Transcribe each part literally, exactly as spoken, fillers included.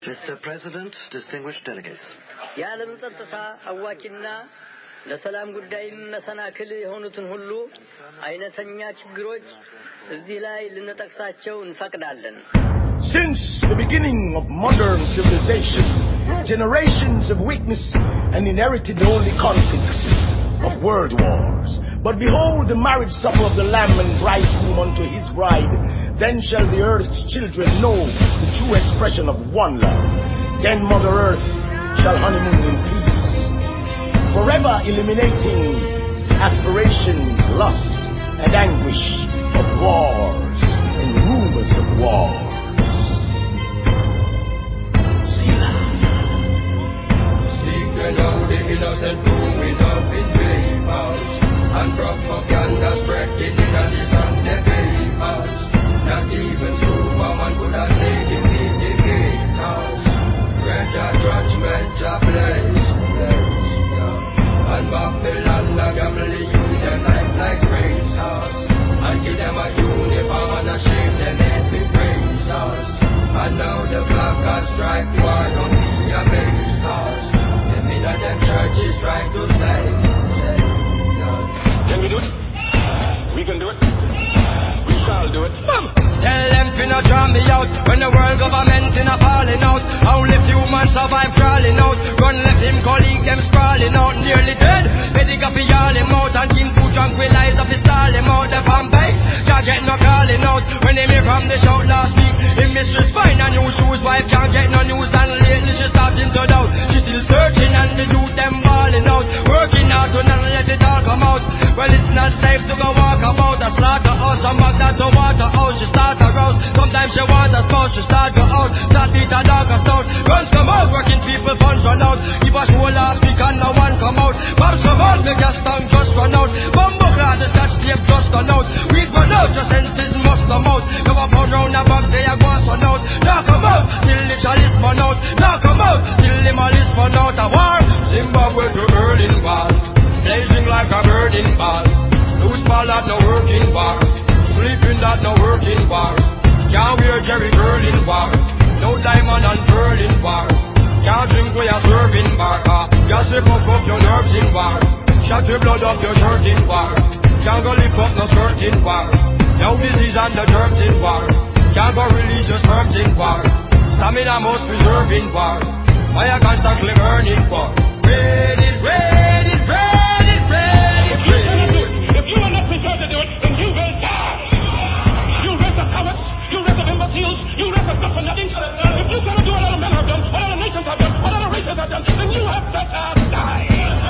Mister President, distinguished delegates. የዓለም ጸጥታ አዋኪና ለሰላም ጉዳይ መሰናክል የሆኑትን ሁሉ አይነተኛ ችግሮች እዚህ ላይ ልንጠቅሳቸው እንፈቅዳለን። Since the beginning of modern civilization, generations have witnessed and inherited the only conflicts of world wars. But behold the marriage supper of the Lamb and bridegroom unto his bride. Then shall the earth's children know the true expression of one love. Then Mother Earth shall honeymoon in peace, forever eliminating aspirations, lust, and anguish of wars and rumors of wars. Seeking out the innocent growing up in papers, and propaganda spreading in the Sunday papers. Not even Superman could have taken me the papers. Read the judgment of place, place, yeah. And Babylon, the gambling union life like racers, and give them a uniform and a shame them every praisers. And now the black has strike war, don't be amazed us. Them in them churches trying to say, say, God. Can we do it? We can do it. We shall do it. Mom. Tell them to not draw me out when the world government in a falling out. Only few man survive crawling out. Run left him colleague them sprawling out. Nearly dead. Medic up all him out and him to tranquilize up his stall him out. The fan base can't get no calling out. When they hear from the shout last week, him mistress find a new shoes. Wife can't get no news and lately she starting to doubt. She still searching and the youth them balling out. Working out to not let it all come out. Well it's not safe to go walk about a slaughterhouse. Some back that to waterhouse. She start arouse. Sometimes she want a spouse. She start go out. Start beat a dog a stout. Guns come out. Working people funds run out. If a show last week and no one come out. Bombs come out. Make your tongue just run out. Bumbo clad the scotch tape just run out. Weed run out. Your senses must come out. Never found round a bag they a go run out. Now come out. Till the chalice run out. Now come out. Till the malice run out. A war. Zimbabwe to Berlin wall. Blazing like a burning ball. Loose ball at no working bar. Sleeping that no working bar. Can't wear Jerry Curl in bar. No diamond and pearl in bar. Can't drink where you're serving bar. uh, Can't slip up up your nerves in bar. Shut your blood up your shirt in bar. Can't go lift up no skirt in bar. No disease and the germs in bar. Can't go release your sperms in bar. Stamina must preserve in bar. Fire constantly burning bar. Ready, ready, ready, ready, ready. If you are not prepared to do it, then you will die. You race of cowards, you race of imbeciles, you race of good for nothing. If you cannot do what other men have done, what other nations have done, what other races have done, then you have better die.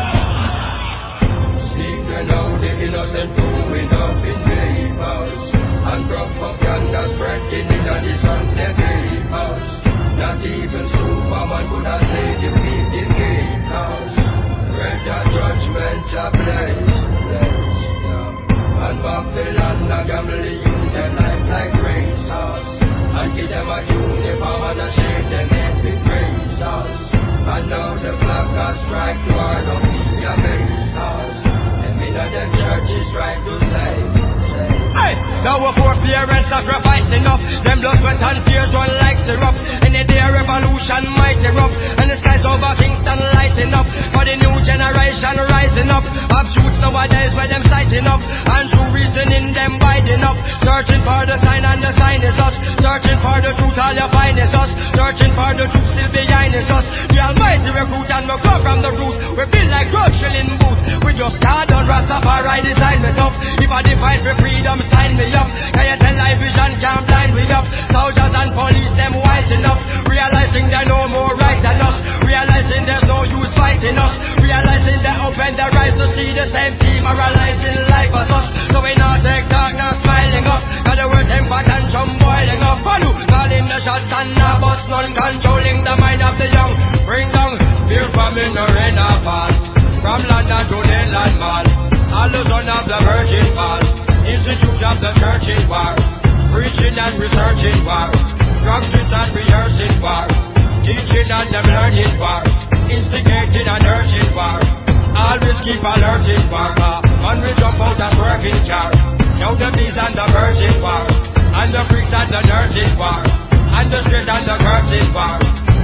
Seeking out the innocent growing up in papers, and propaganda spreading in the Sunday papers. Not even Superman could have taken me the papers. Read the judgment of place, place, yeah. And Babylon, the gambling union life like racers, and give them a uniform and a shame them every praisers. And now the clock has strike war, don't be amazed us. Them in them churches trying to say, say. Hey, now our foreparents sacrificing up. Them blood, sweat and tears run like syrup. Any day a revolution might erupt, and the skies over Kingston lighting up. For the new generation rising up. Offshoots nowadays where them sighting up, and true reasoning them biding up. Searching for the sign and the sign is us. Searching for the truth all you find is us. Searching for the truth still behind is us. The almighty recruit and we come from the root. We build like road shilling boots. We just start on Rastafari design me up. If I define for freedom sign me up. Can you tell life vision can't blind me up? Soldiers and police them wise enough. Realizing they're no more right than us. Realizing there's no use fighting us. Realizing they open their eyes to see the same team moralizing life as us. So we not take talk, not smiling up. Got the word impact and drum boiling up. Follow, calling the shots and now bust none. Controlling the mind of the young. Bring down fear from in the rain of fall. From London to the land mall. All the son of the virgin fall. Institute of the church in war. Preaching and researching war. Practice and rehearsing war. Teaching and them learning war. Instigating and urging war. Always keep alerting war. When we jump out and working car. Now the bees and the virgin war. And the freaks and the nerds in war. And the straight and the curves in war.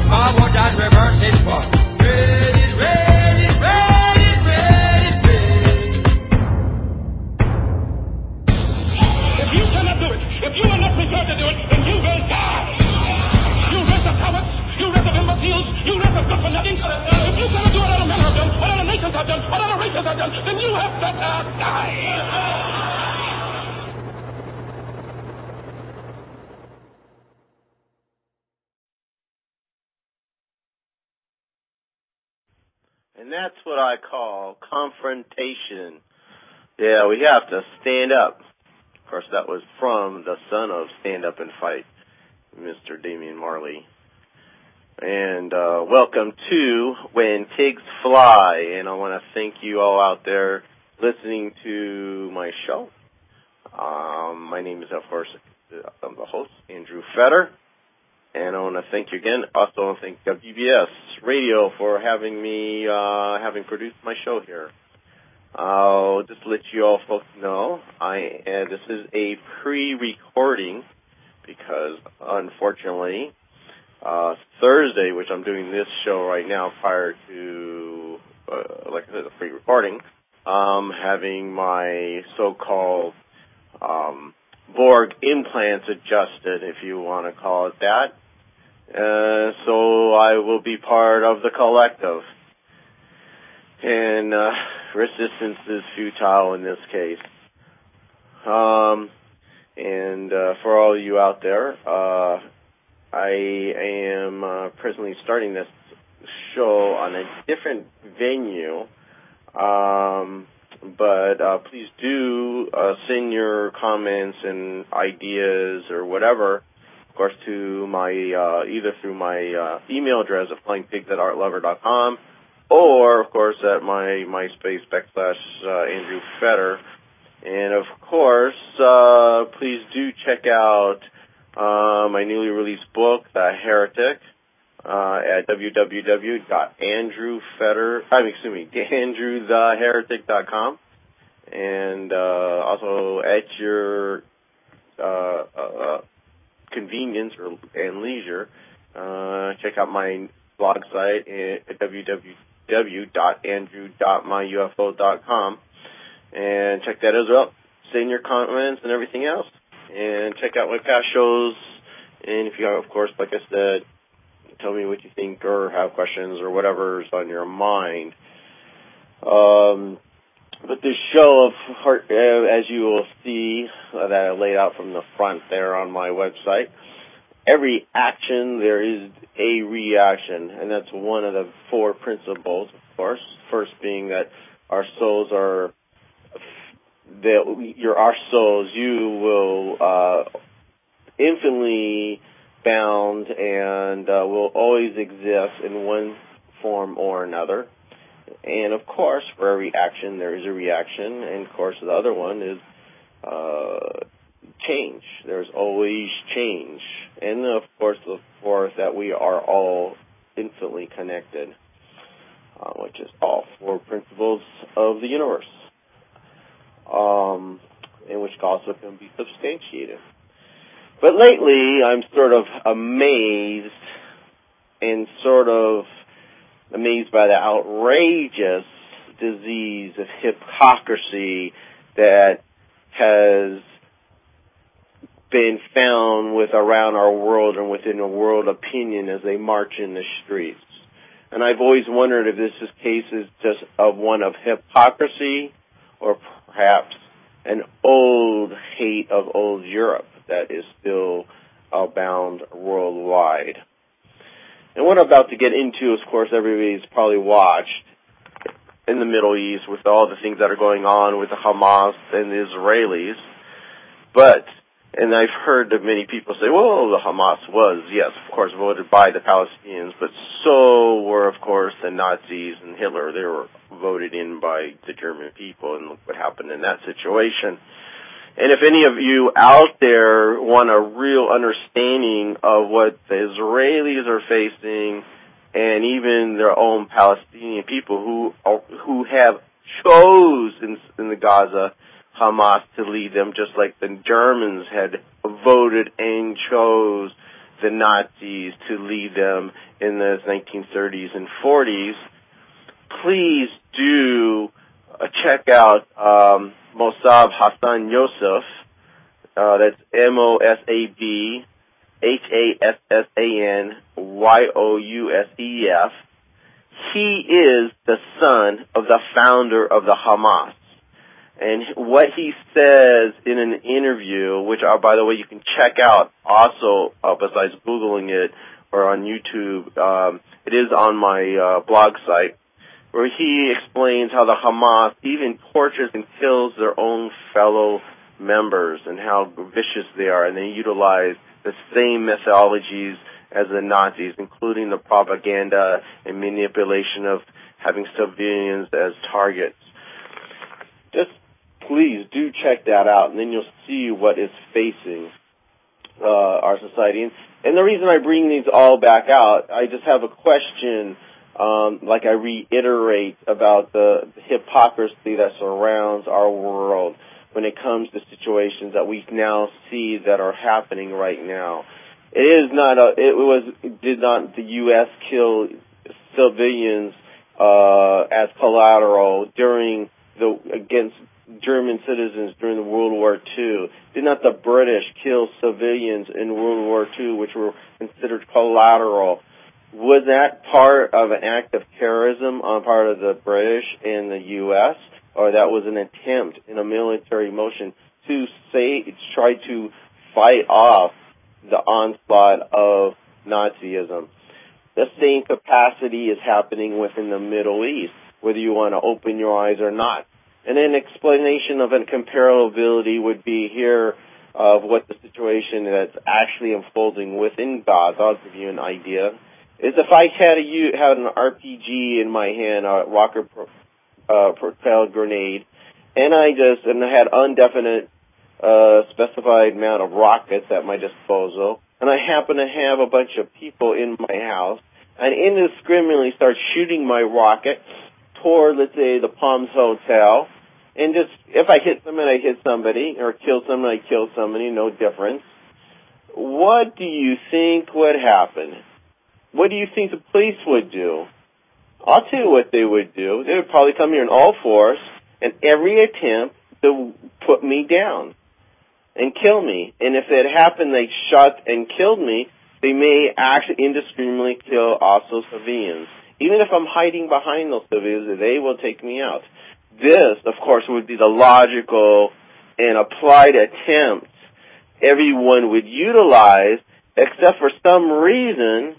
forward and reverse it for. Read it, read it, read it, read it, read it. If you cannot do it, if you are not prepared to do it, then you will die. You race of cowards, you race of imbeciles, you race of good for nothing. If you cannot do what other men have done, what other nations have done, what other races have done, then you have better die. And that's what I call confrontation. Yeah, we have to stand up. Of course, that was from the son of Stand Up and Fight, Mister Damian Marley. And uh, welcome to When Pigs Fly. And I want to thank you all out there listening to my show. Um, my name is, of course, I'm the host, Andrew Fetter. And I want to thank you again. Also, I want to thank W B S Radio for having me, uh, having produced my show here. I'll just let you all folks know, I uh, this is a pre-recording because, unfortunately, uh, Thursday, which I'm doing this show right now prior to, uh, like I said, a pre-recording, um, having my so-called um, Borg implants adjusted, if you want to call it that. Uh, so I will be part of the collective. And uh, resistance is futile in this case. Um, and uh, for all of you out there, uh, I am uh, presently starting this show on a different venue. Um, but uh, please do uh, send your comments and ideas or whatever, of course, to my uh, either through my uh, email address at flying pigs at art lover dot com or, of course, at my MySpace backslash uh, Andrew Fetter. And, of course, uh, please do check out uh, my newly released book, The Heretic, uh, at w w w dot andrew fetter, I mean, excuse me, andrew the heretic dot com. And uh, also at your uh, uh, convenience or, and leisure, uh, check out my blog site at w w w dot andrew dot my u f o dot com and check that as well. Send your comments and everything else. And check out my past shows. And if you have, of course, like I said, tell me what you think or have questions or whatever's on your mind. Um, but this show, of heart, uh, as you will see, uh, that I laid out from the front there on my website, every action, there is a reaction, and that's one of the four principles, of course. First being that our souls are, that you're our souls, you will uh, infinitely bound and uh, will always exist in one form or another. And, of course, for every action, there is a reaction. And, of course, the other one is uh, change. There's always change. And, of course, the fourth, that we are all infinitely connected, uh, which is all four principles of the universe, um, and which also can be substantiated. But lately, I'm sort of amazed and sort of amazed by the outrageous disease of hypocrisy that has been found with around our world and within the world opinion as they march in the streets. And I've always wondered if this is case is just of one of hypocrisy or perhaps an old hate of old Europe that is still abound worldwide. And what I'm about to get into, of course, everybody's probably watched in the Middle East with all the things that are going on with the Hamas and the Israelis. But, and I've heard that many people say, well, the Hamas was, yes, of course, voted by the Palestinians, but so were, of course, the Nazis and Hitler. They were voted in by the German people, and look what happened in that situation. And if any of you out there want a real understanding of what the Israelis are facing and even their own Palestinian people who are, who have chose in, in the Gaza Hamas to lead them, just like the Germans had voted and chose the Nazis to lead them in the nineteen thirties and forties, please do uh, check out um, Mossab Hassan Youssef. Uh, that's M O S A B H A S S A N Y O U S E F. He is the son of the founder of the Hamas. And what he says in an interview, which, uh, by the way, you can check out also, uh, besides Googling it or on YouTube, um, it is on my uh, blog site, where he explains how the Hamas even tortures and kills their own fellow members and how vicious they are, and they utilize the same methodologies as the Nazis, including the propaganda and manipulation of having civilians as targets. Just please do check that out, and then you'll see what is facing uh, our society. And, and the reason I bring these all back out, I just have a question, um, like I reiterate, about the hypocrisy that surrounds our world when it comes to situations that we now see that are happening right now. It is not a, it was, did not the U S kill civilians, uh, as collateral during the, against German citizens during the World War Two? Did not the British kill civilians in World War Two, which were considered collateral? Was that part of an act of terrorism on part of the British and the U S, or that was an attempt in a military motion to say, try to fight off the onslaught of Nazism? The same capacity is happening within the Middle East, whether you want to open your eyes or not. And an explanation of a comparability would be here of what the situation that's actually unfolding within Gaza. I'll give you an idea. Is if I had a had an R P G in my hand, a rocket uh, propelled grenade, and I just and I had undefinite uh, specified amount of rockets at my disposal, and I happen to have a bunch of people in my house, and indiscriminately start shooting my rocket toward, let's say, the Palms Hotel, and just, if I hit somebody, I hit somebody, or kill somebody, I kill somebody, no difference. What do you think would happen? What do you think the police would do? I'll tell you what they would do. They would probably come here in all fours, and every attempt to put me down and kill me. And if it happened, they shot and killed me, they may actually indiscriminately kill also civilians. Even if I'm hiding behind those civilians, they will take me out. This, of course, would be the logical and applied attempt everyone would utilize, except for some reason,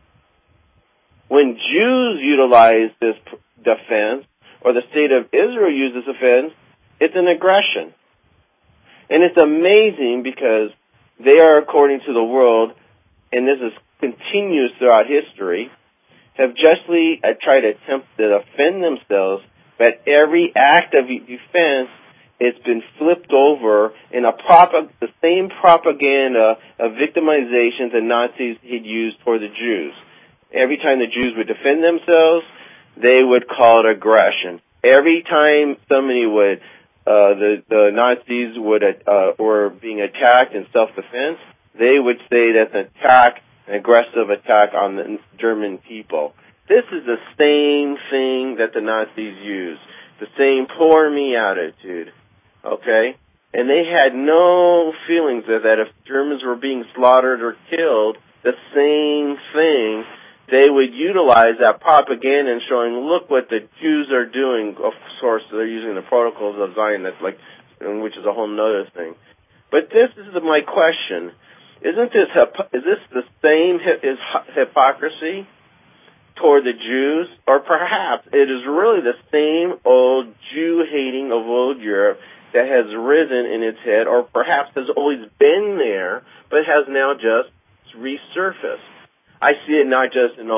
when Jews utilize this defense, or the state of Israel uses defense, it's an aggression. And it's amazing because they are, according to the world, and this is continues throughout history, have justly uh, tried to attempt to defend themselves, but every act of defense, it's been flipped over in a prop- the same propaganda of victimization the Nazis had used toward the Jews. Every time the Jews would defend themselves, they would call it aggression. Every time somebody would, uh, the, the Nazis would, uh, were being attacked in self-defense, they would say that's an attack, an aggressive attack on the German people. This is the same thing that the Nazis used, the same poor me attitude, okay? And they had no feelings of that if Germans were being slaughtered or killed, the same thing, they would utilize that propaganda and showing, look what the Jews are doing. Of course, they're using the protocols of Zion, that's like, which is a whole nother thing. But this is my question. Isn't this, is this the same is hypocrisy toward the Jews? Or perhaps it is really the same old Jew-hating of old Europe that has risen in its head, or perhaps has always been there, but has now just resurfaced. I see it not just in,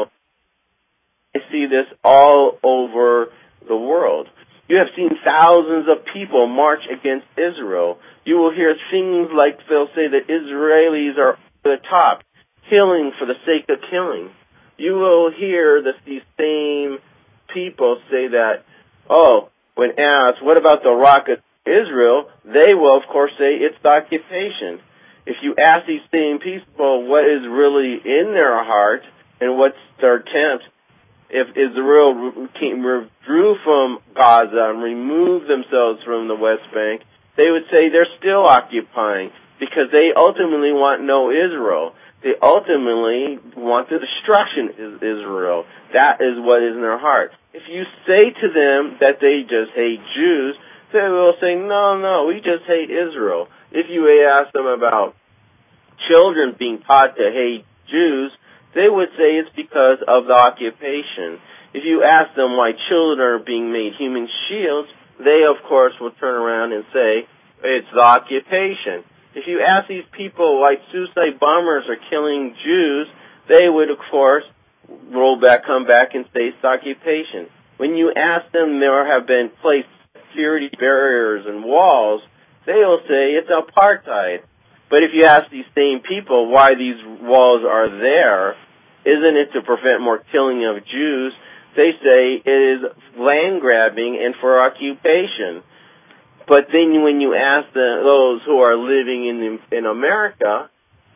I see this all over the world. You have seen thousands of people march against Israel. You will hear things like they'll say that Israelis are at the top, killing for the sake of killing. You will hear that these same people say that, oh, when asked, what about the rocket Israel, they will, of course, say it's the occupation. if you ask these same people what is really in their heart and what's their intent, if Israel came, withdrew from Gaza and removed themselves from the West Bank, they would say they're still occupying because they ultimately want no Israel. They ultimately want the destruction of Israel. That is what is in their heart. If you say to them that they just hate Jews, they will say, no, no, we just hate Israel. If you ask them about children being taught to hate Jews, they would say it's because of the occupation. If you ask them why children are being made human shields, they, of course, will turn around and say it's the occupation. If you ask these people why suicide bombers are killing Jews, they would, of course, roll back, come back and say it's the occupation. When you ask them there have been placed security barriers and walls, they will say it's apartheid. But if you ask these same people why these walls are there, isn't it to prevent more killing of Jews? They say it is land grabbing and for occupation. But then when you ask the, those who are living in in America,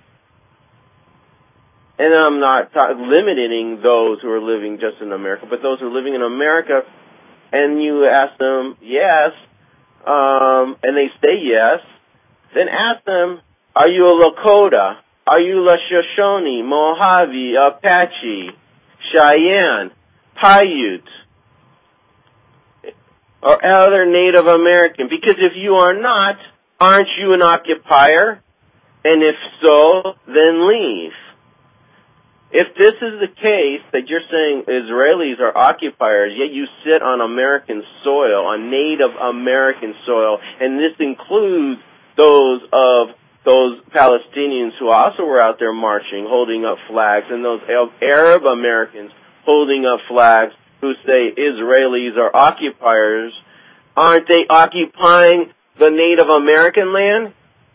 and I'm not ta- limiting those who are living just in America, but those who are living in America, and you ask them, yes, um, and they say yes, then ask them, are you a Lakota? Are you La Shoshone, Mojave, Apache, Cheyenne, Paiute, or other Native American? Because if you are not, aren't you an occupier? And if so, then leave. If this is the case, that you're saying Israelis are occupiers, yet you sit on American soil, on Native American soil, and this includes those of those Palestinians who also were out there marching, holding up flags, and those Arab Americans holding up flags who say Israelis are occupiers, aren't they occupying the Native American land?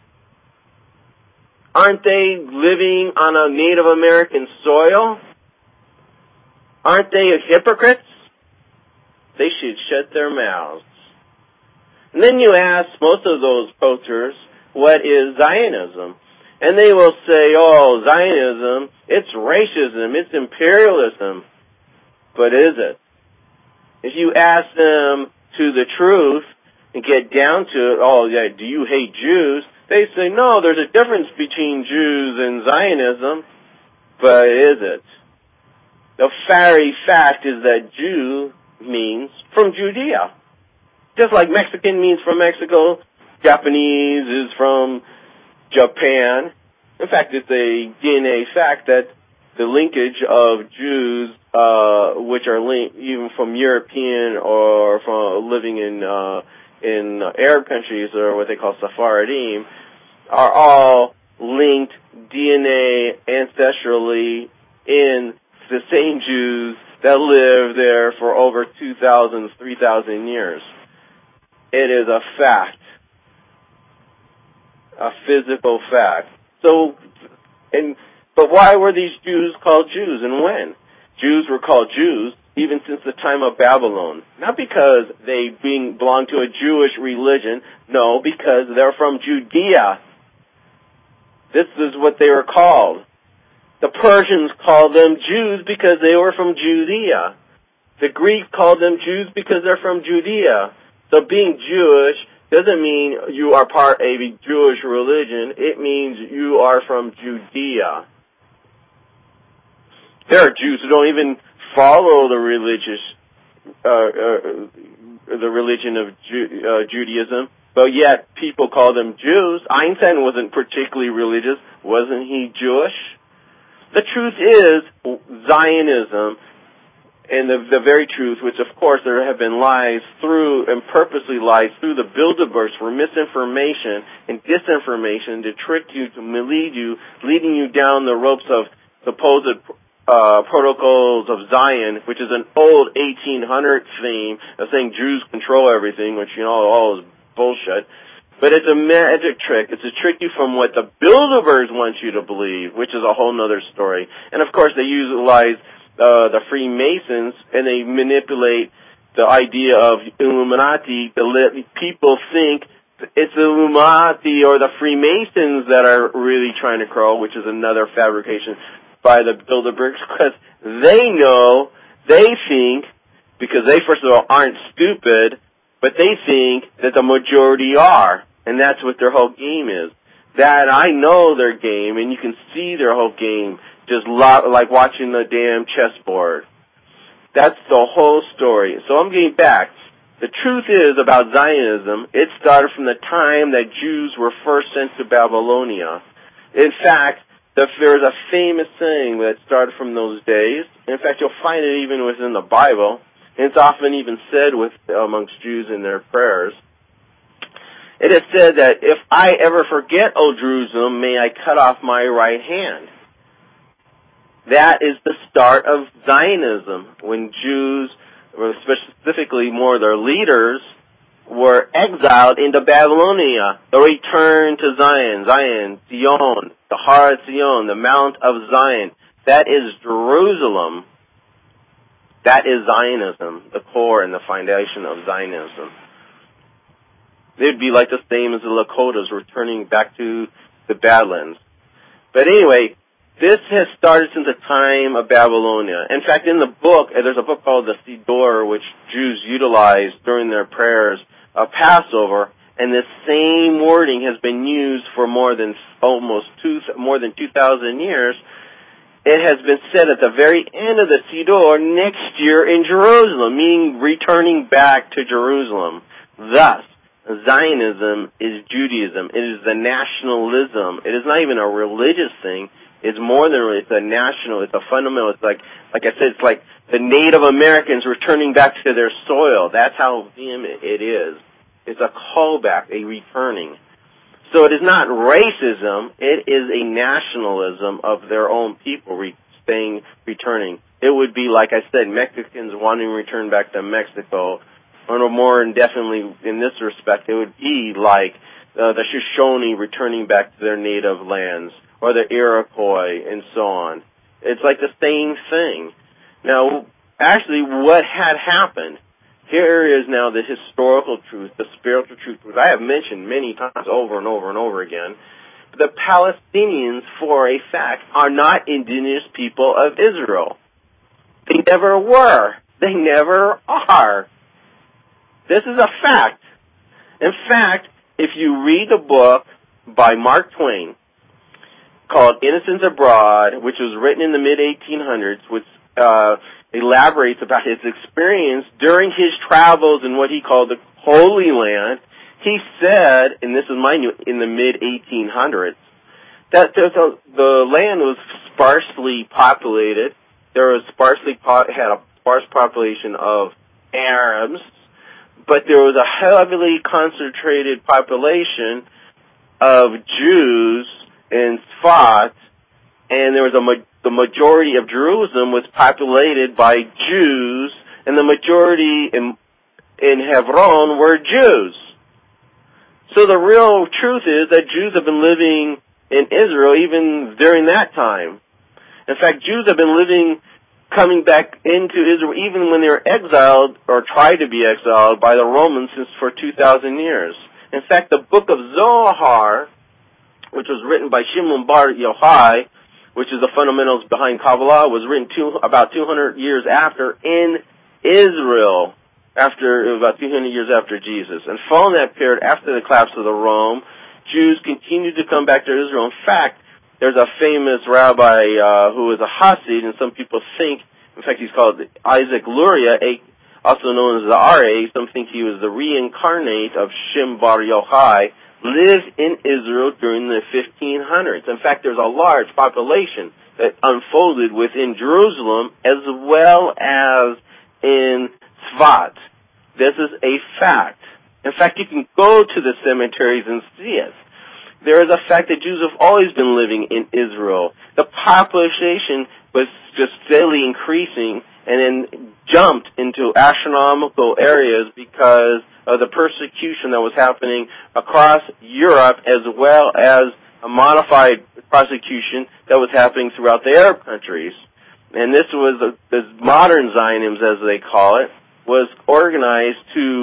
Aren't they living on a Native American soil? Aren't they hypocrites? They should shut their mouths. And then you ask most of those posters, what is Zionism? And they will say, oh, Zionism, it's racism, it's imperialism. But is it? If you ask them to the truth and get down to it, oh, yeah, do you hate Jews? They say, no, there's a difference between Jews and Zionism. But is it? The very fact is that Jew means from Judea. Just like Mexican means from Mexico, Japanese is from Japan. In fact, it's a D N A fact that the linkage of Jews, uh, which are linked even from European or from living in uh, in Arab countries or what they call Sephardim, are all linked D N A ancestrally in the same Jews that lived there for over two thousand, three thousand years. It is a fact. A physical fact. So, and but why were these Jews called Jews and when? Jews were called Jews even since the time of Babylon. Not because they being belonged to a Jewish religion. No, because they're from Judea. This is what they were called. The Persians called them Jews because they were from Judea. The Greeks called them Jews because they're from Judea. So being Jewish doesn't mean you are part of a Jewish religion. It means you are from Judea. There are Jews who don't even follow the religious, uh, uh, the religion of Ju- uh, Judaism, but yet people call them Jews. Einstein wasn't particularly religious. Wasn't he Jewish? The truth is, Zionism, and the, the very truth, which of course there have been lies through, and purposely lies through the Bilderbergs for misinformation and disinformation to trick you, to mislead you, leading you down the ropes of supposed uh, protocols of Zion, which is an old eighteen hundred theme of saying Jews control everything, which, you know, all is bullshit. But it's a magic trick. It's to trick you from what the Bilderbergs want you to believe, which is a whole other story. And of course they utilize Uh, the Freemasons, and they manipulate the idea of Illuminati to let people think it's the Illuminati or the Freemasons that are really trying to crawl, which is another fabrication by the Bilderbergs, because they know, they think, because they, first of all, aren't stupid, but they think that the majority are, and that's what their whole game is. That I know their game, and you can see their whole game, just lo- like watching the damn chessboard. That's the whole story. So I'm getting back. The truth is about Zionism, it started from the time that Jews were first sent to Babylonia. In fact, the, there's a famous saying that started from those days. In fact, you'll find it even within the Bible. And it's often even said with amongst Jews in their prayers. It is said that if I ever forget, O Jerusalem, may I cut off my right hand. That is the start of Zionism, when Jews, or specifically more their leaders, were exiled into Babylonia. The return to Zion, Zion, Zion, the Har Zion, the Mount of Zion. That is Jerusalem. That is Zionism, the core and the foundation of Zionism. It would be like the same as the Lakotas returning back to the Badlands. But anyway, this has started since the time of Babylonia. In fact, in the book, there's a book called the Siddur, which Jews utilize during their prayers of Passover, and this same wording has been used for more than almost two, more than two thousand years. It has been said at the very end of the Siddur next year in Jerusalem, meaning returning back to Jerusalem. Thus, Zionism is Judaism. It is the nationalism. It is not even a religious thing. It's more than it's a national. It's a fundamental. It's like, like I said, it's like the Native Americans returning back to their soil. That's how vehement it is. It's a callback, a returning. So it is not racism. It is a nationalism of their own people re- staying, returning. It would be, like I said, Mexicans wanting to return back to Mexico. Or more indefinitely in this respect, it would be like uh, the Shoshone returning back to their native lands, or the Iroquois, and so on. It's like the same thing. Now, actually, what had happened, here is now the historical truth, the spiritual truth, which I have mentioned many times over and over and over again. The Palestinians, for a fact, are not indigenous people of Israel. They never were. They never are. This is a fact. In fact, if you read the book by Mark Twain called Innocents Abroad, which was written in the mid eighteen hundreds, which uh, elaborates about his experience during his travels in what he called the Holy Land, he said, and this is mind you, in the mid eighteen hundreds, that the, the land was sparsely populated. There was sparsely had a sparse population of Arabs, but there was a heavily concentrated population of Jews in Sfat, and there was a ma- the majority of Jerusalem was populated by Jews, and the majority in in Hebron were Jews. So the real truth is that Jews have been living in Israel even during that time. In fact, Jews have been living, coming back into Israel even when they were exiled or tried to be exiled by the Romans since for two thousand years. In fact, the book of Zohar, which was written by Shimon Bar Yochai, which is the fundamentals behind Kabbalah, was written two, about two hundred years after in Israel, after about two hundred years after Jesus. And following that period, after the collapse of the Rome, Jews continued to come back to Israel. In fact, there's a famous rabbi uh, who is a Hasid, and some people think, in fact, he's called Isaac Luria, also known as the R A. Some think he was the reincarnate of Shimon Bar Yochai, lived in Israel during the fifteen hundreds. In fact, there's a large population that unfolded within Jerusalem as well as in Sfat. This is a fact. In fact, you can go to the cemeteries and see it. There is a fact that Jews have always been living in Israel. The population was just steadily increasing and then jumped into astronomical areas because of the persecution that was happening across Europe, as well as a modified persecution that was happening throughout the Arab countries. And this was, a, this modern Zionism, as they call it, was organized to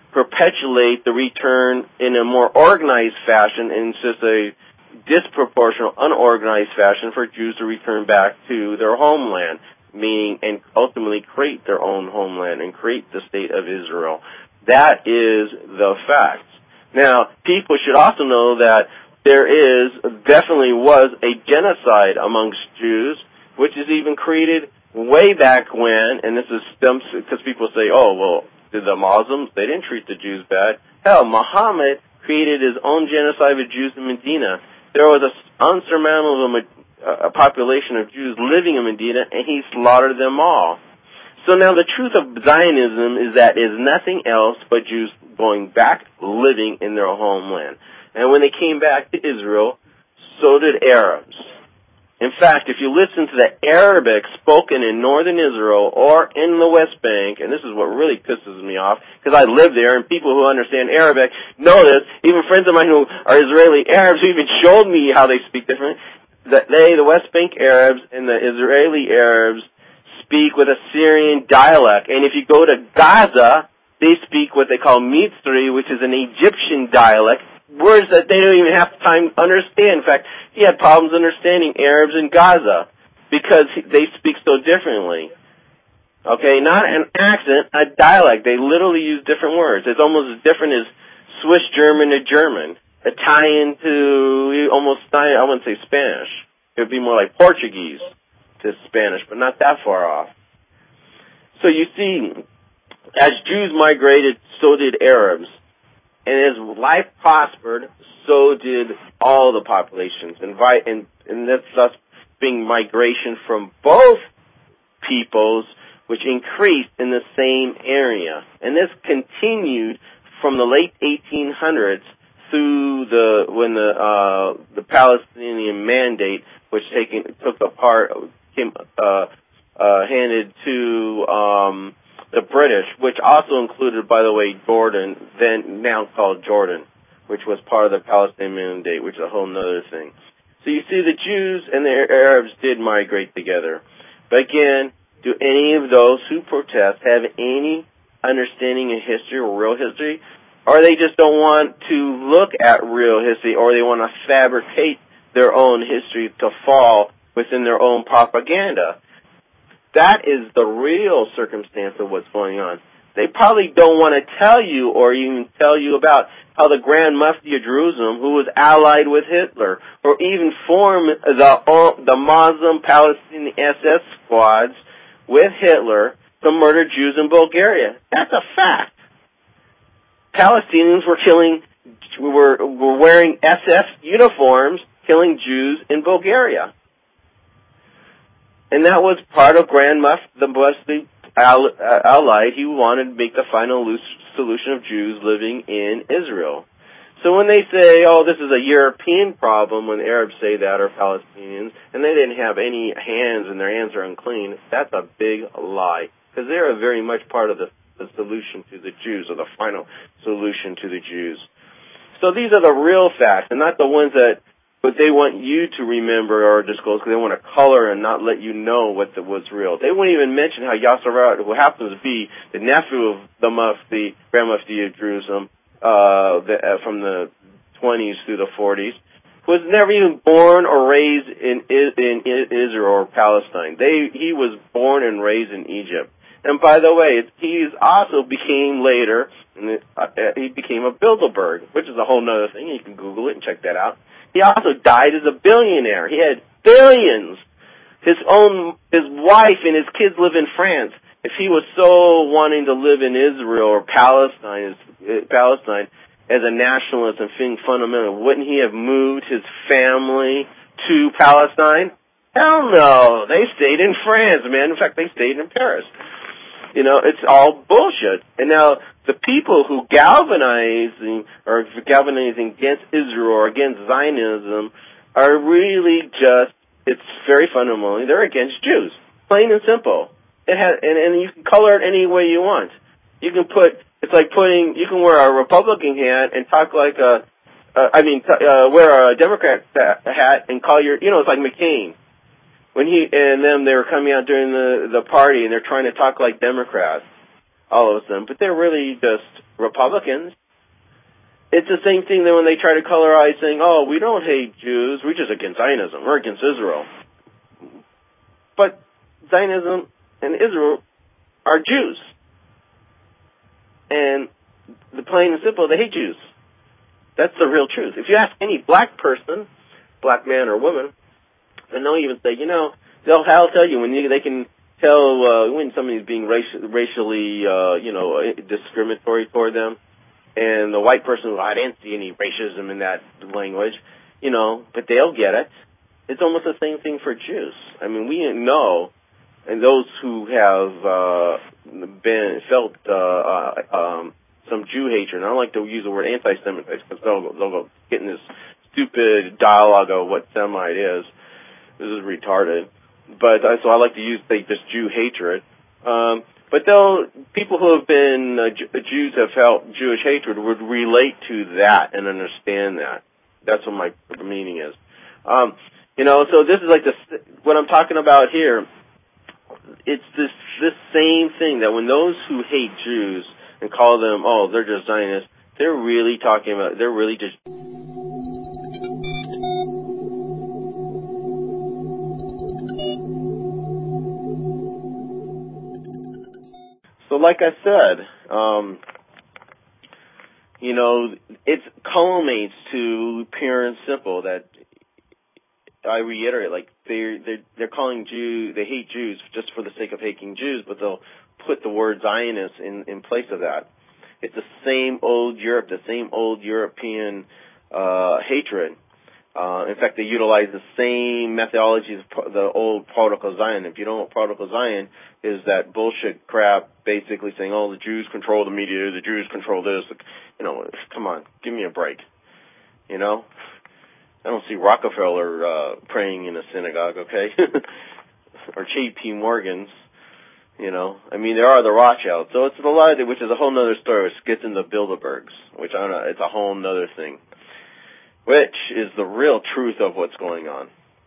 perpetuate the return in a more organized fashion, and it's just a disproportional, unorganized fashion for Jews to return back to their homeland, meaning and ultimately create their own homeland and create the state of Israel. That is the fact. Now, people should also know that there is, definitely was, a genocide amongst Jews, which is even created way back when, and this is because people say, oh, well, did the Muslims, they didn't treat the Jews bad. Hell, Muhammad created his own genocide of Jews in Medina. There was an unsurmountable a population of Jews living in Medina, and he slaughtered them all. So now the truth of Zionism is that it is nothing else but Jews going back, living in their homeland. And when they came back to Israel, so did Arabs. In fact, if you listen to the Arabic spoken in northern Israel or in the West Bank, and this is what really pisses me off, because I live there, and people who understand Arabic know this, even friends of mine who are Israeli Arabs who even showed me how they speak differently, that they, the West Bank Arabs and the Israeli Arabs, speak with a Syrian dialect. And if you go to Gaza, they speak what they call Mitzri, which is an Egyptian dialect, words that they don't even have time to understand. In fact, he had problems understanding Arabs in Gaza because they speak so differently. Okay, not an accent, a dialect. They literally use different words. It's almost as different as Swiss German to German, Italian to almost, I wouldn't say Spanish. It would be more like Portuguese to Spanish, but not that far off. So you see, as Jews migrated, so did Arabs. And as life prospered, so did all the populations. And, and, and that's thus being migration from both peoples, which increased in the same area. And this continued from the late eighteen hundreds through the when the uh, the Palestinian Mandate, which taken took apart, came uh, uh, handed to um, the British, which also included, by the way, Jordan, then now called Jordan, which was part of the Palestinian Mandate, which is a whole other thing. So you see, the Jews and the Arabs did migrate together. But again, do any of those who protest have any understanding of history or real history? Or they just don't want to look at real history, or they want to fabricate their own history to fall within their own propaganda? That is the real circumstance of what's going on. They probably don't want to tell you or even tell you about how the Grand Mufti of Jerusalem, who was allied with Hitler, or even formed the, the Muslim Palestinian S S squads with Hitler to murder Jews in Bulgaria. That's a fact. Palestinians were killing, were, were wearing S S uniforms, killing Jews in Bulgaria. And that was part of Grand Mufti, the Mufti allied. He wanted to make the final solution of Jews living in Israel. So when they say, oh, this is a European problem, when the Arabs say that, or Palestinians, and they didn't have any hands and their hands are unclean, that's a big lie. Because they're very much part of the, the solution to the Jews, or the final solution to the Jews. So these are the real facts, and not the ones that but they want you to remember or disclose, because they want to color and not let you know what the, what's real. They won't even mention how Yasser Arafat, who happens to be the nephew of the Mufti, Grand Mufti of Jerusalem, uh, the, uh, from the twenties through the forties, was never even born or raised in, in, in Israel or Palestine. They, he was born and raised in Egypt. And by the way, he also became later, and it, uh, he became a Bilderberg, which is a whole other thing. You can Google it and check that out. He also died as a billionaire. He had billions. His own, his wife and his kids live in France. If he was so wanting to live in Israel or Palestine, Palestine as a nationalist and being fundamental, wouldn't he have moved his family to Palestine? Hell no. They stayed in France, man. In fact, they stayed in Paris. You know, it's all bullshit. And now the people who galvanizing or galvanizing against Israel or against Zionism are really just, it's very fundamentally, they're against Jews. Plain and simple. It has, and, and you can color it any way you want. You can put, it's like putting, you can wear a Republican hat and talk like a, uh, I mean, uh, wear a Democrat hat and call your, you know, it's like McCain. When he and them, they were coming out during the, the party and they're trying to talk like Democrats. all of a sudden, but they're really just Republicans. It's the same thing that when they try to colorize saying, oh, we don't hate Jews, we're just against Zionism, we're against Israel. But Zionism and Israel are Jews. And the plain and simple, they hate Jews. That's the real truth. If you ask any black person, black man or woman, and they'll even say, you know, they'll, they'll tell you when you, they can tell uh, when somebody's being raci- racially, uh, you know, discriminatory toward them. And the white person, well, I didn't see any racism in that language, you know, but they'll get it. It's almost the same thing for Jews. I mean, we know, and those who have uh, been felt uh, uh, um, some Jew hatred, and I don't like to use the word anti-Semitic because they'll, they'll go get in this stupid dialogue of what Semite is. This is retarded. But uh, so I like to use like, this Jew hatred. Um, but they'll, people who have been uh, Jews have felt Jewish hatred would relate to that and understand that. That's what my meaning is. Um, you know, so this is like this, what I'm talking about here. It's this this same thing that when those who hate Jews and call them, oh, they're just Zionists, they're really talking about, they're really just. So like I said, um, you know, it culminates to pure and simple that I reiterate, like they're they're they're calling Jew, they hate Jews just for the sake of hating Jews, but they'll put the word Zionist in in place of that. It's the same old Europe, the same old European uh, hatred. Uh, in fact, they utilize the same methodology as pro- the old Protocol Zion. If you don't know what Protocol Zion is, that bullshit crap, basically saying, "Oh, the Jews control the media, the Jews control this." You know, come on, give me a break. You know. I don't see Rockefeller uh, praying in a synagogue, okay? Or J P Morgan's, you know. I mean, there are the Rothschilds. So it's a lot of, which is a whole other story, which gets into Bilderbergs, which I don't know, it's a whole other thing, which is the real truth of what's going on.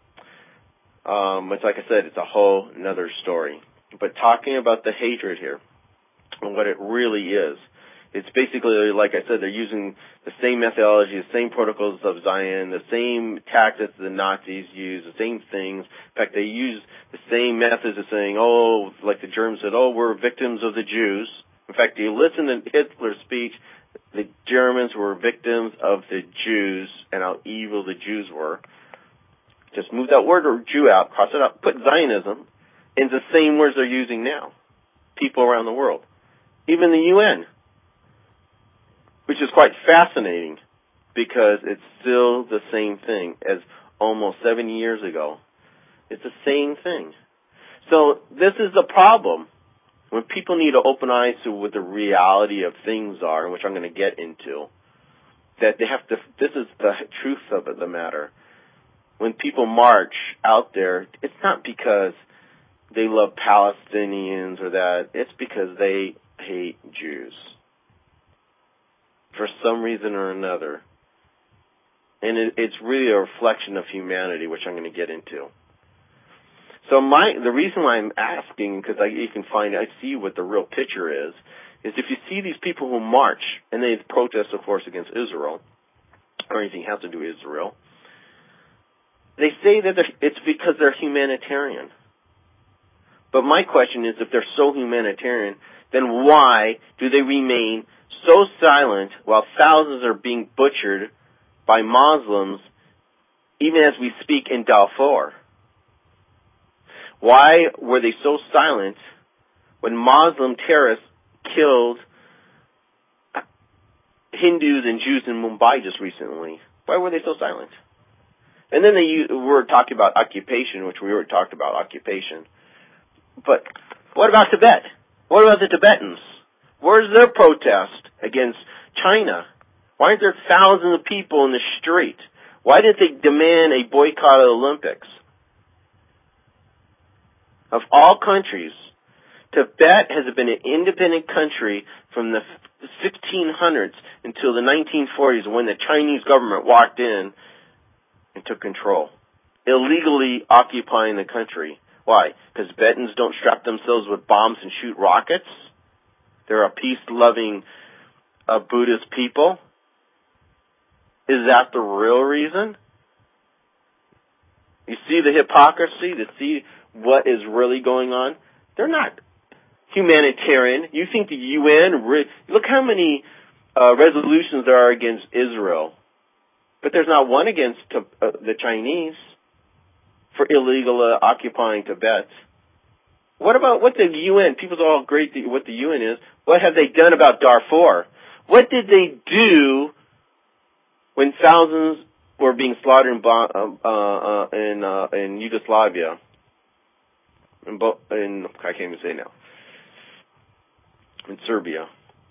Um, it's like I said, it's a whole other story. But talking about the hatred here and what it really is, it's basically, like I said, they're using the same methodology, the same protocols of Zion, the same tactics the Nazis used, the same things. In fact, they use the same methods of saying, oh, like the Germans said, oh, we're victims of the Jews. In fact, you listen to Hitler's speech, the Germans were victims of the Jews and how evil the Jews were. Just move that word Jew out, cross it out, put Zionism in the same words they're using now. People around the world. Even the U N. Which is quite fascinating because it's still the same thing as almost seventy years ago. It's the same thing. So this is the problem. When people need to open eyes to what the reality of things are, which I'm going to get into, that they have to, this is the truth of the matter. When people march out there, it's not because they love Palestinians or that. It's because they hate Jews. For some reason or another. And it, it's really a reflection of humanity, which I'm going to get into. So my the reason why I'm asking, because I, you can find, I see what the real picture is, is if you see these people who march, and they protest, of course, against Israel, or anything has to do with Israel, they say that it's because they're humanitarian. But my question is, if they're so humanitarian, then why do they remain so silent while thousands are being butchered by Muslims, even as we speak in Darfur? Why were they so silent when Muslim terrorists killed Hindus and Jews in Mumbai just recently? Why were they so silent? And then they were talking about occupation, which we already talked about, occupation. But what about Tibet? What about the Tibetans? Where's their protest against China? Why aren't there thousands of people in the street? Why did they demand a boycott of the Olympics? Of all countries, Tibet has been an independent country from the sixteen hundreds until the nineteen forties when the Chinese government walked in and took control, illegally occupying the country. Why? Because Tibetans don't strap themselves with bombs and shoot rockets? They're a peace-loving uh, Buddhist people. Is that the real reason? You see the hypocrisy, to see what is really going on? They're not humanitarian. You think the U N, re- look how many uh, resolutions there are against Israel. But there's not one against uh, the Chinese for illegal uh, occupying Tibet. What about what the U N? People are all great what the U N is. What have they done about Darfur? What did they do when thousands were being slaughtered in uh, uh, in, uh, in Yugoslavia? In, Bo- in I can't even say now. In Serbia,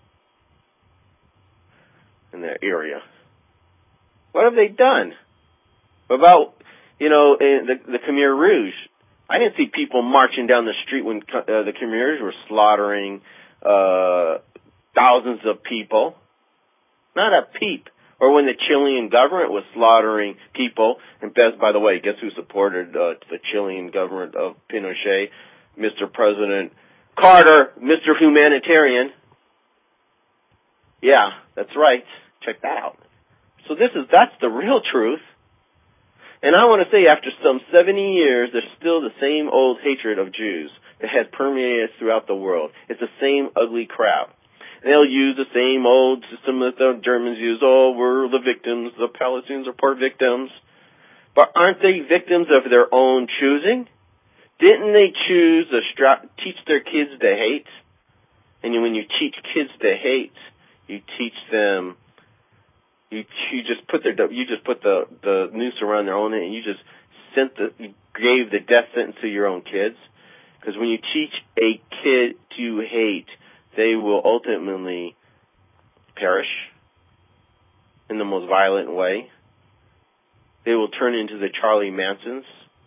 in that area. What have they done? About, you know, in the, the Khmer Rouge? I didn't see people marching down the street when uh, the Khmer Rouge were slaughtering uh, thousands of people. Not a peep. Or when the Chilean government was slaughtering people. And best, by the way, guess who supported uh, the Chilean government of Pinochet? Mister President Carter, Mister Humanitarian. Yeah, that's right. Check that out. So this is, that's the real truth. And I want to say after some seventy years, there's still the same old hatred of Jews that has permeated throughout the world. It's the same ugly crap. They'll use the same old system that the Germans use. Oh, we're the victims. The Palestinians are poor victims. But aren't they victims of their own choosing? Didn't they choose to stra- teach their kids to hate? And when you teach kids to hate, you teach them. You you just put their you just put the the noose around their own neck, and you just sent the you gave the death sentence to your own kids. Because when you teach a kid to hate, they will ultimately perish in the most violent way. They will turn into the Charlie Mansons.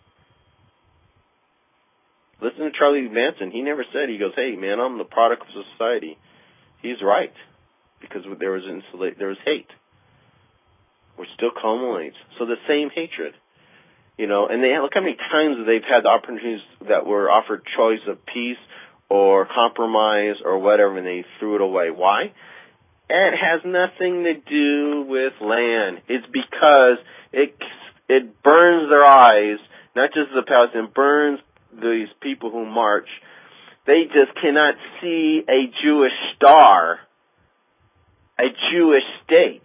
Listen to Charlie Manson. He never said, he goes, hey, man, I'm the product of society. He's right. Because there was insula- there was hate. Which still culminates. So the same hatred. You know, and they look how many times they've had the opportunities that were offered choice of peace or compromise or whatever, and they threw it away. Why? It has nothing to do with land. It's because it it burns their eyes, not just the Palestinians, it burns these people who march. They just cannot see a Jewish star, a Jewish state.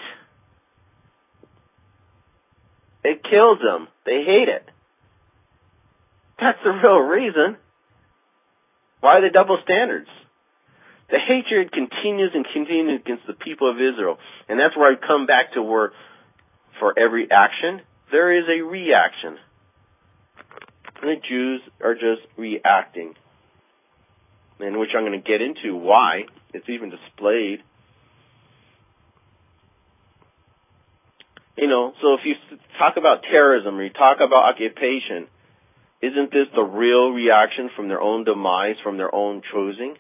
It kills them. They hate it. That's the real reason. Why the double standards? The hatred continues and continues against the people of Israel. And that's where I come back to where for every action, there is a reaction. And the Jews are just reacting. In which I'm going to get into why. It's even displayed. You know, so if you talk about terrorism or you talk about occupation, isn't this the real reaction from their own demise, from their own choosing?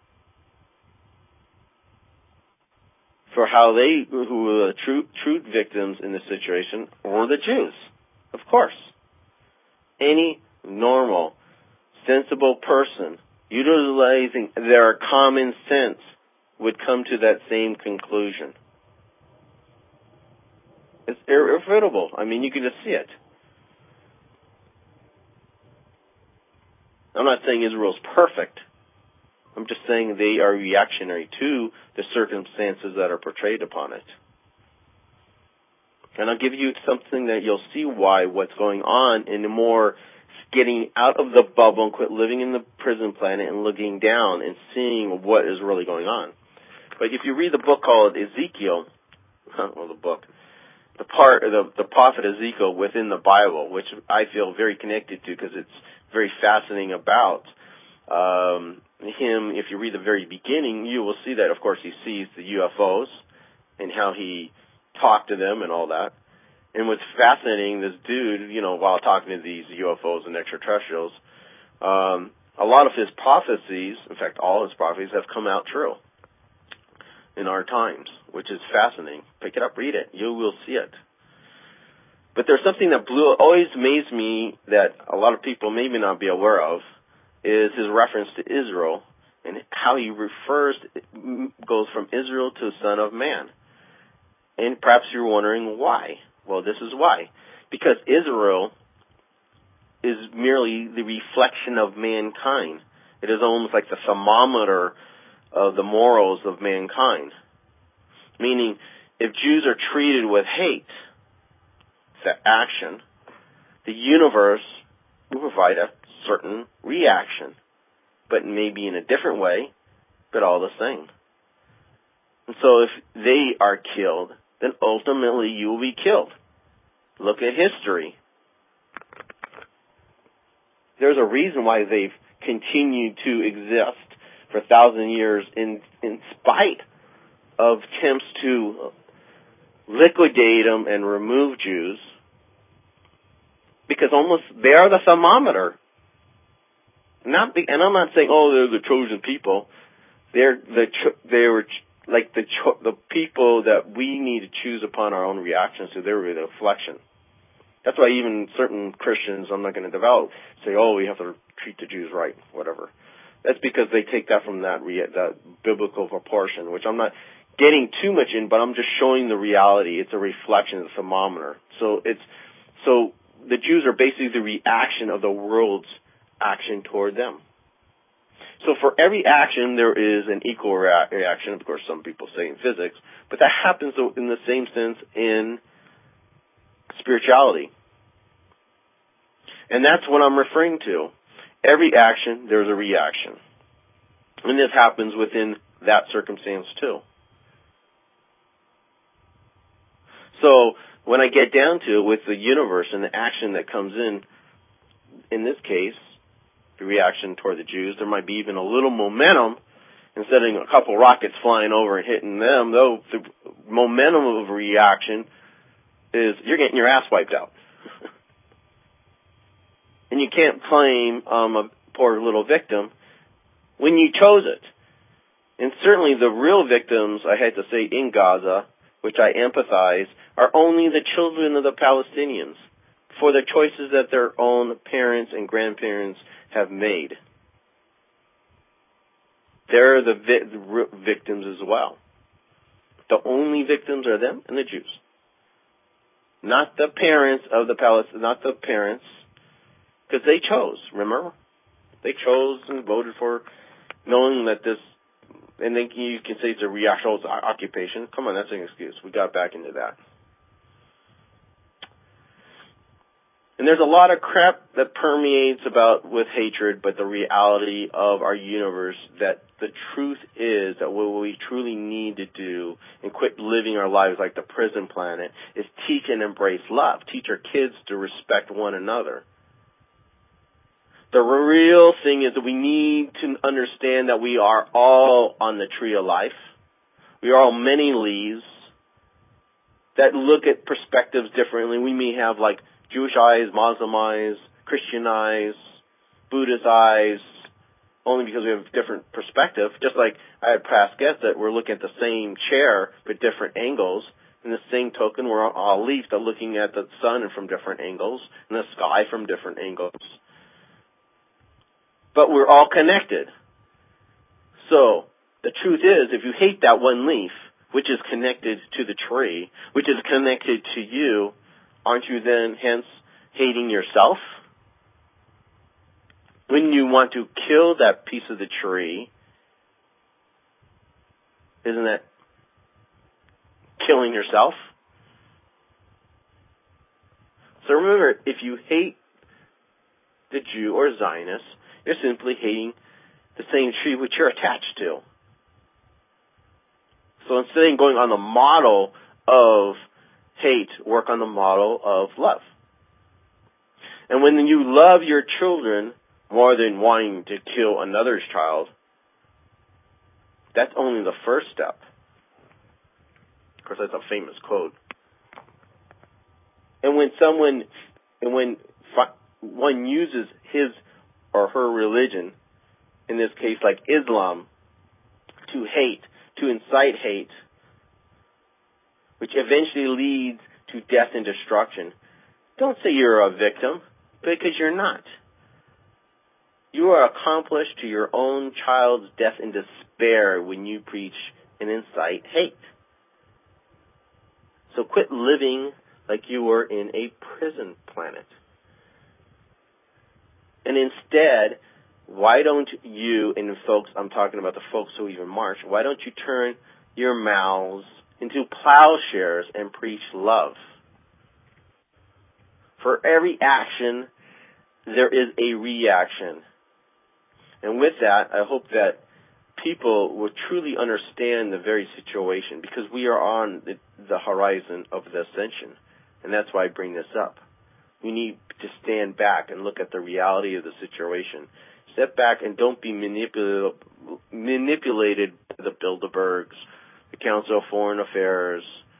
For how they, who were the true, true victims in this situation, were the Jews, of course. Any normal, sensible person, utilizing their common sense, would come to that same conclusion. It's irrefutable. I mean, you can just see it. I'm not saying Israel's perfect. I'm just saying they are reactionary to the circumstances that are portrayed upon it. And I'll give you something that you'll see why what's going on in the more getting out of the bubble and quit living in the prison planet and looking down and seeing what is really going on. But if you read the book called Ezekiel, well, the book, the part, the, the prophet Ezekiel within the Bible, which I feel very connected to because it's very fascinating about um, him. If you read the very beginning, you will see that, of course, he sees the U F Os and how he talked to them and all that. And what's fascinating, this dude, you know, while talking to these U F Os and extraterrestrials, um, a lot of his prophecies, in fact, all his prophecies have come out true in our times, which is fascinating. Pick it up, read it. You will see it. But there's something that blew, always amazed me that a lot of people may not be aware of, is his reference to Israel And how he refers goes from Israel to Son of Man. And perhaps you're wondering why. Well, this is why. Because Israel is merely the reflection of mankind. It is almost like the thermometer of the morals of mankind. Meaning, if Jews are treated with hate, that action, the universe will provide a certain reaction, but maybe in a different way, but all the same. And so if they are killed, then ultimately you will be killed. Look at history. There's a reason why they've continued to exist for a thousand years in, in spite of attempts to liquidate them and remove Jews, because almost they are the thermometer. Not the, and I'm not saying, oh, they're the chosen people. They're the cho- they were ch- like the cho- the people that we need to choose upon our own reactions to. They're the reflection. That's why even certain Christians, I'm not going to develop, say, oh, we have to treat the Jews right, whatever. That's because they take that from that re- that biblical proportion, which I'm not getting too much in, but I'm just showing the reality. It's a reflection, it's a thermometer. So it's so the Jews are basically the reaction of the world's action toward them. So for every action, there is an equal rea- reaction. Of course, some people say in physics, but that happens in the same sense in spirituality. And that's what I'm referring to. Every action, there's a reaction. And this happens within that circumstance too. So when I get down to it with the universe and the action that comes in, in this case, the reaction toward the Jews, there might be even a little momentum. Instead of a couple rockets flying over and hitting them, though, the momentum of reaction is you're getting your ass wiped out. And you can't claim um, a poor little victim when you chose it. And certainly the real victims, I had to say, in Gaza, which I empathize, are only the children of the Palestinians for the choices that their own parents and grandparents have made. They're the vi- victims as well. The only victims are them and the Jews. Not the parents of the Palestinians, not the parents, because they chose, remember? They chose and voted for, knowing that this, and then you can say it's a reaction, it's occupation. Come on, that's an excuse. We got back into that. And there's a lot of crap that permeates about with hatred, but the reality of our universe, that the truth is that what we truly need to do and quit living our lives like the prison planet is teach and embrace love. Teach our kids to respect one another. The real thing is that we need to understand that we are all on the tree of life. We are all many leaves that look at perspectives differently. We may have like Jewish eyes, Muslim eyes, Christian eyes, Buddhist eyes, only because we have different perspective. Just like I had past guests that were looking at the same chair but different angles. In the same token, we're all leaves that looking at the sun from different angles and the sky from different angles. But we're all connected. So the truth is, if you hate that one leaf, which is connected to the tree, which is connected to you, aren't you then hence hating yourself? When you want to kill that piece of the tree, isn't that killing yourself? So remember, if you hate the Jew or Zionist, you're simply hating the same tree which you're attached to. So instead of going on the model of hate, work on the model of love. And when you love your children more than wanting to kill another's child, that's only the first step. Of course, that's a famous quote. And when someone, and when one uses his or her religion, in this case like Islam, to hate, to incite hate, which eventually leads to death and destruction, don't say you're a victim, because you're not. You are accomplice to your own child's death and despair when you preach and incite hate. So quit living like you were in a prison planet. And instead, why don't you, and folks, I'm talking about the folks who even march, why don't you turn your mouths into plowshares and preach love? For every action, there is a reaction. And with that, I hope that people will truly understand the very situation, because we are on the, the horizon of the ascension. And that's why I bring this up. We need to stand back and look at the reality of the situation. Step back and don't be manipul- manipulated by the Bilderbergs, the Council of Foreign Affairs.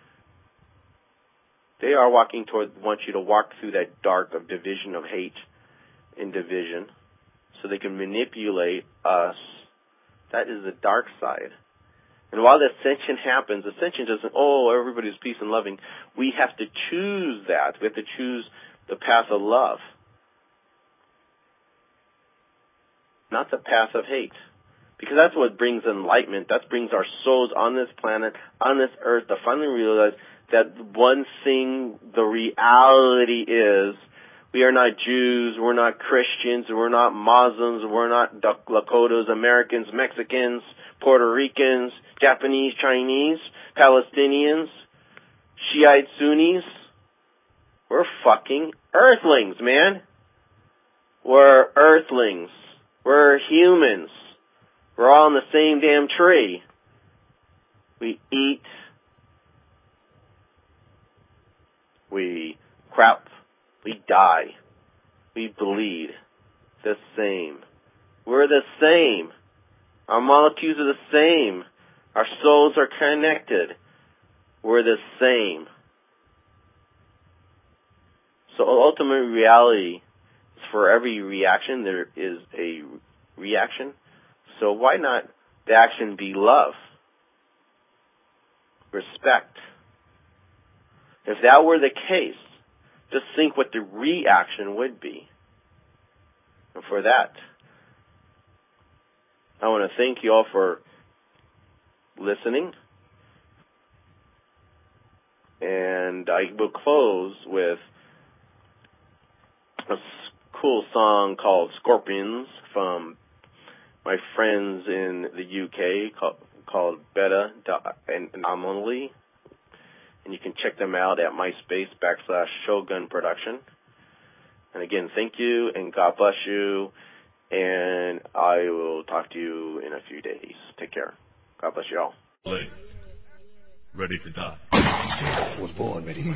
They are walking toward, want you to walk through that dark of division, of hate and division, so they can manipulate us. That is the dark side. And while the ascension happens, ascension doesn't, oh, everybody's peace and loving. We have to choose that. We have to choose the path of love, not the path of hate. Because that's what brings enlightenment. That brings our souls on this planet, on this earth, to finally realize that one thing, the reality is, we are not Jews, we're not Christians, we're not Muslims, we're not Lakotas, Americans, Mexicans, Puerto Ricans, Japanese, Chinese, Palestinians, Shiite Sunnis. We're fucking earthlings, man. We're earthlings. We're humans. We're all in the same damn tree. We eat. We crap. We die. We bleed. The same. We're the same. Our molecules are the same. Our souls are connected. We're the same. So ultimate reality is, for every reaction there is a reaction. So why not the action be love? Respect. If that were the case, just think what the reaction would be. And for that, I want to thank you all for listening. And I will close with a cool song called Scorpions from my friends in the U K called, called Beta and Anomaly. And you can check them out at MySpace backslash Shogun Production. And again, thank you and God bless you. And I will talk to you in a few days. Take care. God bless you all. Ready to die. I was born ready.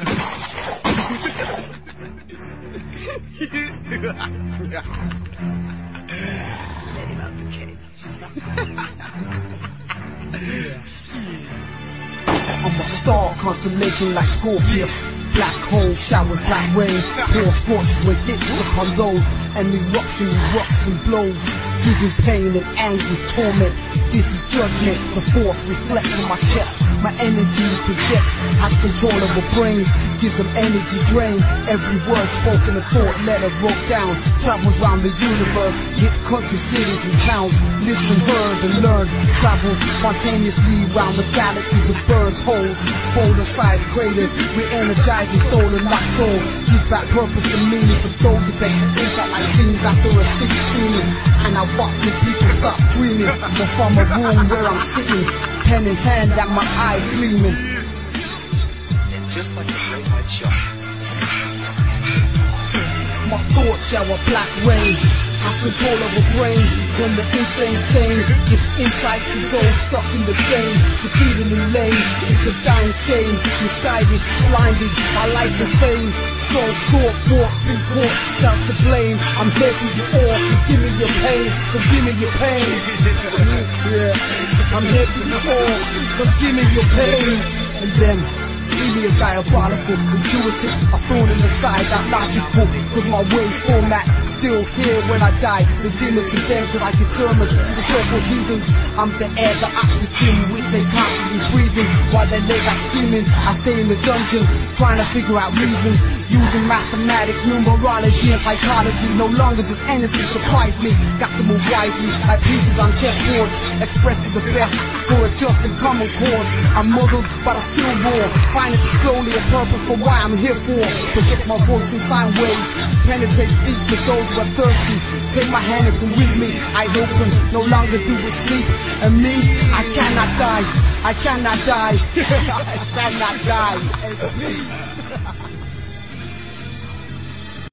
Let him out the cage. I'm a star constellation like Scorpio. Black hole showers, black rain, pour scorches with hits upon those, and eruption erupts and blows, giving pain and anguish, torment. This is judgment, the force reflects on my chest. My energy projects, has control over brains, gives them energy drain. Every word spoken, a thought letter wrote down, travels around the universe, hits country, cities and towns. Listen, heard and learned, travels spontaneously around the galaxies of birds, holes, boulder-sized craters. We energize and stolen my soul, give back purpose and meaning for those effects. Impact like scenes after a thick feeling, and I watch the people start dreaming. But from a room where I'm sitting, pen in hand, at my eyes gleaming. And just like a great white shark, my thoughts shower black rain. I control over brain when the insane sane gives insight to those stuck in the game, defeated in lane. It's a dying shame, misguided, blinded by life and fame. So short, walk, been caught, self to blame. I'm here for you all, give me your pain, so give me your pain. Yeah, I'm here for you all, so give me your pain. And then see me as diabolical, intuitive, I thrown in the side, not logical, cause my way format still here when I die. The demons condemn cause I get sermons, the circles, heathens, I'm the air, the oxygen, which they constantly breathing. While they lay back steaming, I stay in the dungeon, trying to figure out reasons. Using mathematics, numerology, and psychology. No longer does anything surprise me. Got to move wisely, like pieces on chessboards. Express to the best, for adjusting common chords. I'm muddled, but I still roar. Finding slowly a purpose for why I'm here for. Project my voice in sine waves. Penetrate deep for those who are thirsty. Take my hand and come with me. I open, no longer do we sleep. And me, I cannot die. I cannot die. I cannot die. It's me.